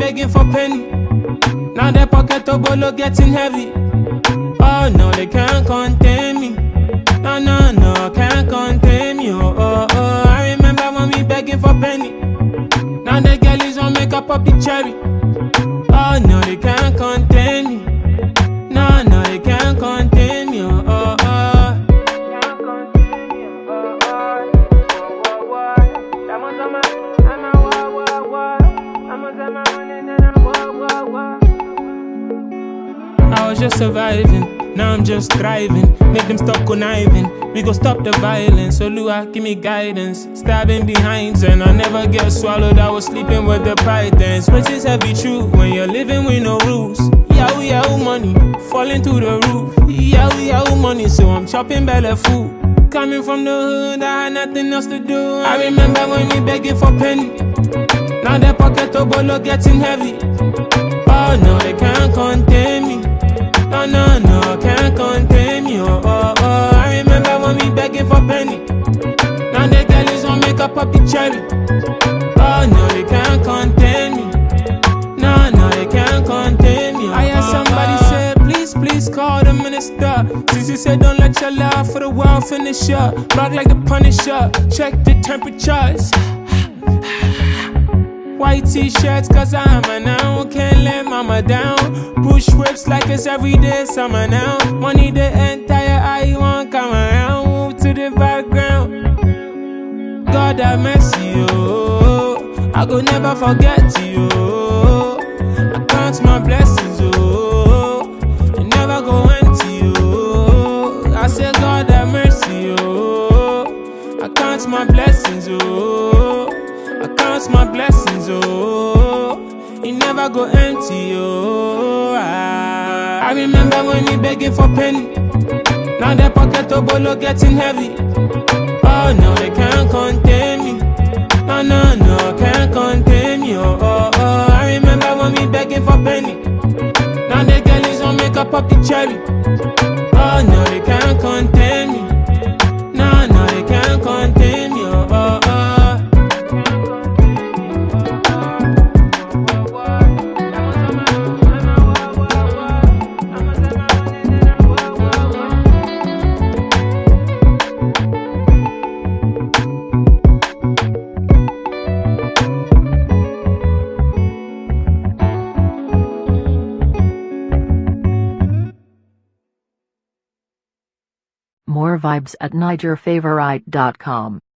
begging for penny. Now the pocket of bolo getting heavy. Oh no, they can't contain me. No, no, no, can't contain me. Oh, oh, oh. I remember when we begging for penny. Now the girlies won't make up of the cherry. Oh no, they can't contain me. No, no, they can't contain me. Oh, oh, oh. I was just surviving, now I'm just thriving. Make them stop conniving, we gon' stop the violence. So Lua, give me guidance. Stabbing behind and I never get swallowed. I was sleeping with the pythons. But it's heavy true when you're living with no rules. Yahoo, yahoo money, falling through the roof. Yahoo, yahoo money, so I'm chopping belly food. Coming from the hood, I had nothing else to do. I remember when we begging for penny. Now the pocket of bolo getting heavy. Oh no, they can't contain me. No, no, no, can't contain me. Oh, oh, oh. I remember when we begging for penny. Now the girlies won't make up of the cherry. Oh no, they can't contain me. No, no, they can't contain me. I heard somebody say, please, please call the minister. Sissy said, don't let your love for the world finish up. Rock like the Punisher, check the temperatures. White t-shirts cause I'm a now. Can't let mama down. Push whips like it's everyday summer now. Money the entire eye won't come around. Move to the background. God have mercy, oh. I could never forget you, oh. I count my blessings, oh. I never go empty, oh. I say God have mercy, oh. I count my blessings, oh. I count my blessings, oh. It never go empty, oh. I remember when we begging for penny. Now the pocket of bolo getting heavy. Oh no, they can't contain me. No, no, no, can't contain me, oh, oh, oh. I remember when we begging for penny. Now the girlies won't make up of the cherry. Oh no, they can't contain me. No, no, they can't contain me, oh, oh, oh. More vibes at NigerFavorite.com.